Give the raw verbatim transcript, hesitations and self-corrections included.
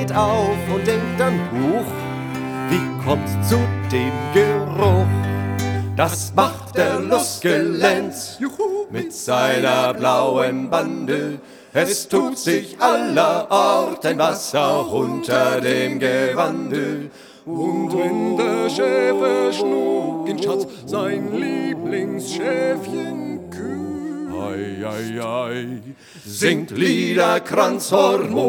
fällt auf und denkt dann, huch, wie kommt's zu dem Geruch? Das macht der Lustgelenz mit seiner blauen Bande. Es tut sich allerorten Wasser unter dem Gewande. Und wenn der Schäfer Schnuckenschatz sein Lieblingsschäfchen küsst, Ei, ei, ei, singt Lieder, Kranz, Hormon.